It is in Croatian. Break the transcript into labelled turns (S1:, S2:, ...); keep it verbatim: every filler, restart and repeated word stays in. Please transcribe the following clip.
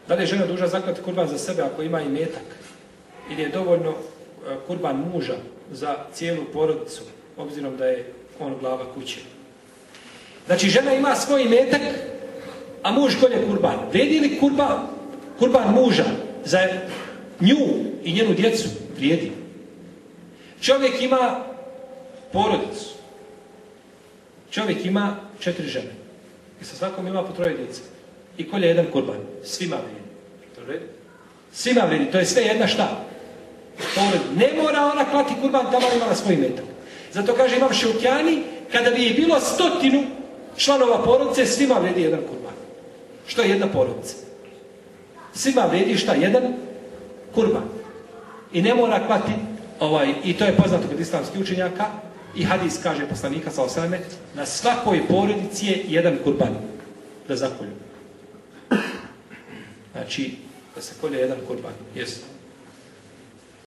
S1: Da li je žena dužna zaklati kurban za sebe ako ima imetak? Ili je dovoljno kurban muža za cijelu porodicu, obzirom da je on glava kuće? Znači, žena ima svoj imetak, a muž kolje kurban. Vrijedi li kurban, kurban muža za nju i njenu djecu? Vrijedi. Čovjek ima porodicu. Čovjek ima četiri žene. I sa svakom ima po troje djece. I kolje jedan kurban. Svima vrijedi. Svima vrijedi. To je sve jedna šta? Ne mora ona klati kurban, tamo imala svoj imetak. Zato kaže Imam Šaukjani, kada bi je bilo stotinu članova porodice, svima vrijedi jedan kurban. Što je jedna porodica? Svima vrijedi šta? Jedan kurban. I ne mora klati, ovaj, i to je poznato kod islamskih učenjaka, i hadis kaže poslanika sa osame, na svakoj porodici je jedan kurban da zakolju. Znači, da se kolje jedan kurban. Jesu.